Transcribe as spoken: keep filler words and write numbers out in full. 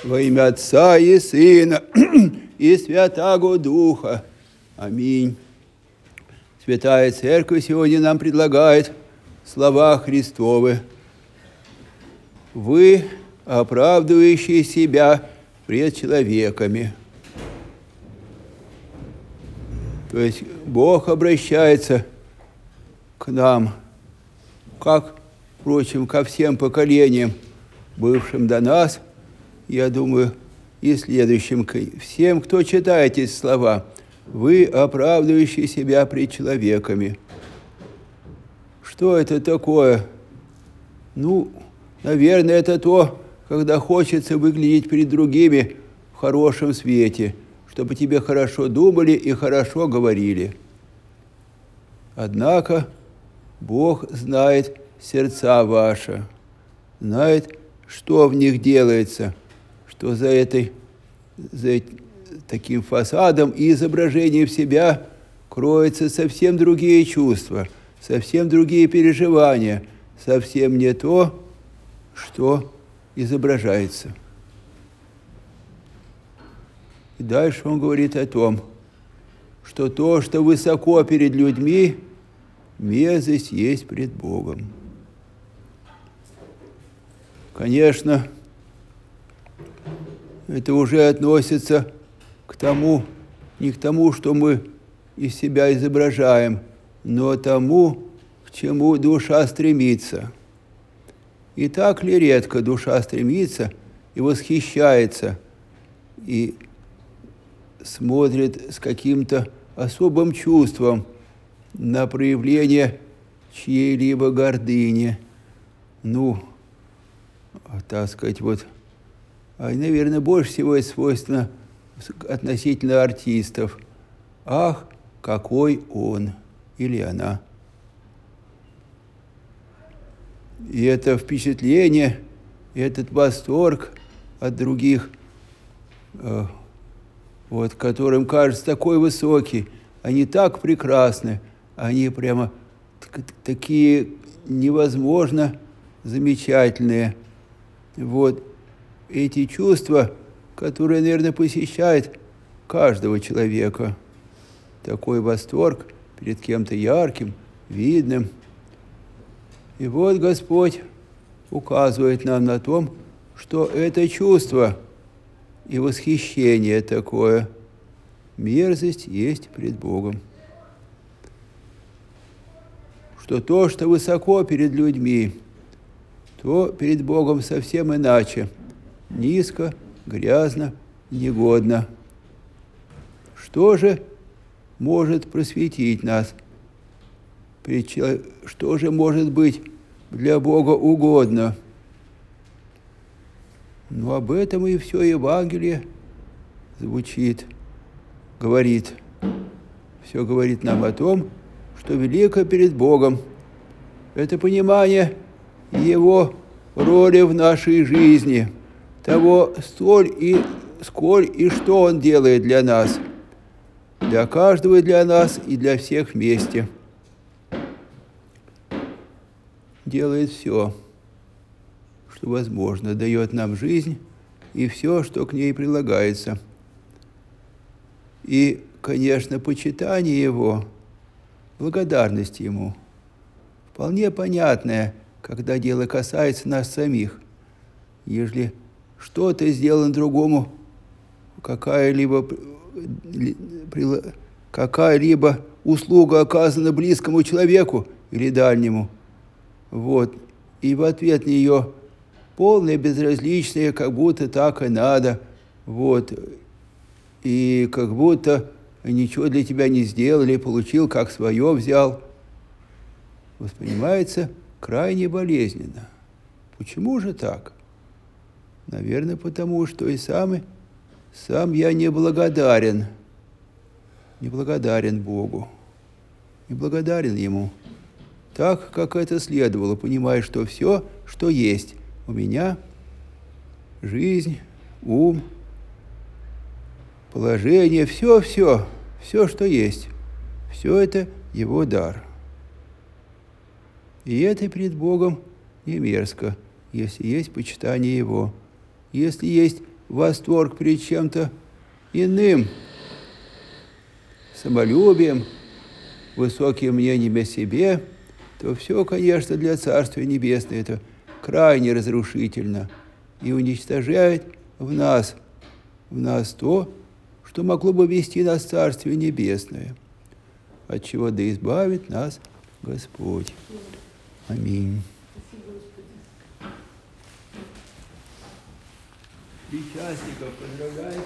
Во имя Отца и Сына и Святаго Духа. Аминь. Святая Церковь сегодня нам предлагает слова Христовы. Вы, оправдывающие себя пред человеками. То есть Бог обращается к нам, как, впрочем, ко всем поколениям, бывшим до нас, я думаю, и следующим, всем, кто читает эти слова. Вы, оправдывающие себя пред человеками. Что это такое? Ну, наверное, это то, когда хочется выглядеть перед другими в хорошем свете, чтобы тебе хорошо думали и хорошо говорили. Однако Бог знает сердца ваши, знает, что в них делается, что за, этой, за таким фасадом и изображением себя кроются совсем другие чувства, совсем другие переживания, совсем не то, что изображается. И дальше он говорит о том, что то, что высоко перед людьми, мерзость есть пред Богом. Конечно, это уже относится к тому, не к тому, что мы из себя изображаем, но тому, к чему душа стремится. И так ли редко душа стремится и восхищается, и смотрит с каким-то особым чувством на проявление чьей-либо гордыни. Ну, так сказать, вот, а, наверное, больше всего это свойственно относительно артистов. Ах, какой он или она. И это впечатление, этот восторг от других, э, вот, которым кажется такой высокий, они так прекрасны, они прямо такие невозможно замечательные. Вот эти чувства, которые, наверное, посещают каждого человека. Такой восторг перед кем-то ярким, видным. И вот Господь указывает нам на том, что это чувство и восхищение такое, мерзость есть пред Богом. Что то, что высоко перед людьми, то перед Богом совсем иначе. Низко, грязно, негодно. Что же может просветить нас? Что же может быть для Бога угодно? Ну, об этом и все Евангелие звучит, говорит. Все говорит нам о том, что велико перед Богом это понимание Его роли в нашей жизни, того, столь и сколь и что Он делает для нас, для каждого для нас и для всех вместе. Делает все, что возможно, дает нам жизнь и все, что к ней прилагается. И, конечно, почитание Его, благодарность Ему, вполне понятное, когда дело касается нас самих. Ежели что-то сделано другому, какая-либо, какая-либо услуга оказана близкому человеку или дальнему, вот, и в ответ на нее полное безразличие, как будто так и надо, вот, и как будто ничего для тебя не сделали, получил, как свое взял, воспринимается крайне болезненно. Почему же так? Наверное, потому что и сам, сам я неблагодарен, неблагодарен Богу, неблагодарен Ему, так, как это следовало, понимая, что все, что есть у меня, жизнь, ум, положение, все-все, все, что есть, все это Его дар. И это пред Богом не мерзко, если есть почитание Его, если есть восторг перед чем-то иным, самолюбием, высоким мнением о себе, то все, конечно, для Царствия Небесного это крайне разрушительно и уничтожает в нас, в нас то, что могло бы вести нас в Царствие Небесное, от чего да избавит нас Господь. Аминь. Причастников поздравляйте.